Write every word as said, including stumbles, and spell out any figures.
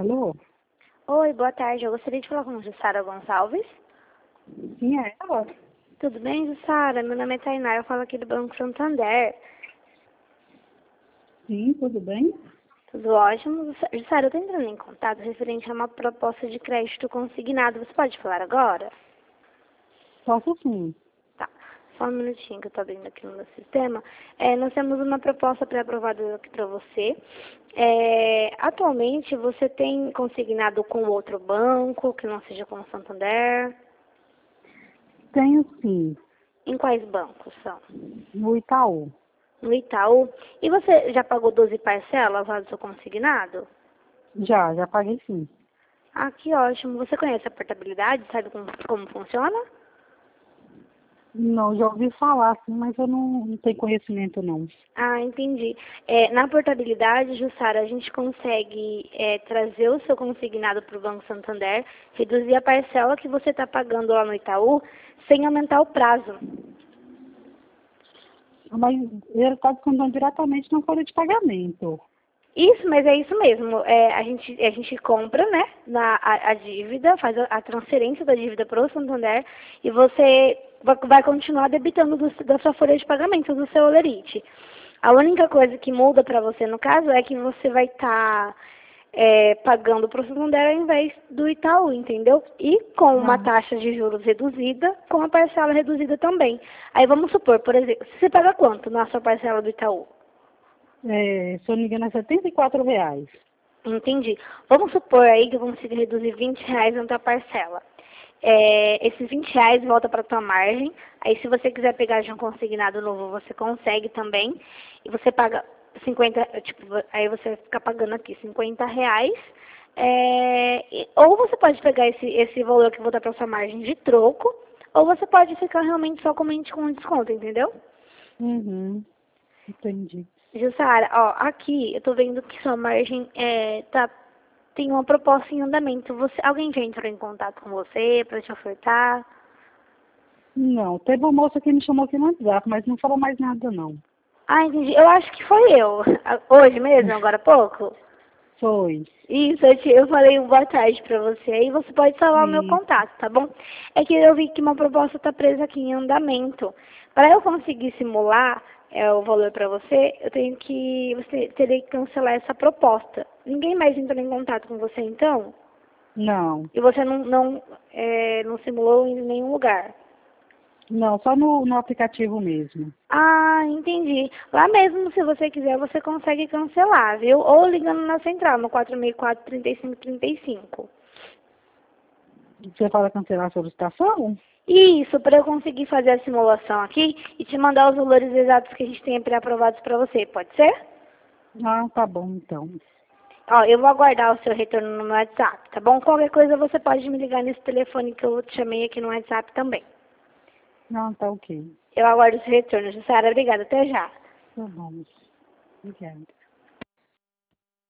Alô? Oi, boa tarde. Eu gostaria de falar com a Jussara Gonçalves. Sim, é ela. Tudo bem, Jussara? Meu nome é Tainá, eu falo aqui do Banco Santander. Sim, tudo bem? Tudo ótimo. Jussara, eu estou entrando em contato referente a uma proposta de crédito consignado. Você pode falar agora? Posso sim. Tá. Só um minutinho que eu estou abrindo aqui no meu sistema. É, nós temos uma proposta pré-aprovada aqui para você. É, atualmente, você tem consignado com outro banco, que não seja com o Santander? Tenho sim, Em quais bancos são? no Itaú. No Itaú. E você já pagou doze parcelas lá do seu consignado? Já, já paguei sim. Ah, que ótimo. Você conhece a portabilidade? Sabe como, como funciona? Não, já ouvi falar sim, mas eu não, não tenho conhecimento não. Ah, entendi. É, na portabilidade, Jussara, a gente consegue é, trazer o seu consignado para o Banco Santander, reduzir a parcela que você está pagando lá no Itaú, sem aumentar o prazo. Mas ele está descontando diretamente na folha de pagamento. Isso, mas é isso mesmo. É, a, gente, a gente compra, né, na, a, a dívida, faz a, a transferência da dívida para o Santander e você vai, vai continuar debitando do, da sua folha de pagamento, do seu Olerite. A única coisa que muda para você, no caso, é que você vai estar é, pagando para o Santander ao invés do Itaú, entendeu? E com uma Ah, taxa de juros reduzida, com a parcela reduzida também. Aí vamos supor, por exemplo, você paga quanto na sua parcela do Itaú? é, se eu não me engano é setenta e quatro reais. Entendi. Vamos supor aí que eu consiga reduzir vinte reais na tua parcela. É, esses vinte reais volta para tua margem. Aí se você quiser pegar de um consignado novo, você consegue também. E você paga cinquenta, tipo, aí você fica pagando aqui cinquenta reais. É, e- ou você pode pegar esse, esse valor que voltar para sua margem de troco, ou você pode ficar realmente somente com o desconto, entendeu? Uhum, entendi. Jussara, ó, aqui eu tô vendo que sua margem é, tá, tem uma proposta em andamento. Você, alguém já entrou em contato com você para te ofertar? Não, teve uma moça que me chamou aqui no WhatsApp, mas não falou mais nada não. Ah, entendi. Eu acho que foi eu. Hoje mesmo, agora há pouco? Foi. Isso, eu, te, eu falei um boa tarde pra você aí, você pode salvar o meu E, contato, tá bom? É que eu vi que uma proposta tá presa aqui em andamento. Para eu conseguir simular é, o valor para você, eu tenho que, você teria que cancelar essa proposta. Ninguém mais entrou em contato com você então? não, E você não, não, é, não simulou em nenhum lugar? não, só no, no aplicativo mesmo. Ah, entendi. Lá mesmo, se você quiser, você consegue cancelar, viu? Ou ligando na central, no quatro seis quatro, três cinco três cinco. Você fala cancelar a solicitação? Isso, para eu conseguir fazer a simulação aqui e te mandar os valores exatos que a gente tem pré-aprovados para você, pode ser? Ah, tá bom então. Ó, eu vou aguardar o seu retorno no meu WhatsApp, tá bom? Qualquer coisa você pode me ligar nesse telefone que eu te chamei aqui no WhatsApp também. Não, tá ok. Eu aguardo o seu retorno, Jussara. Obrigada, até já. Tá bom. Obrigada.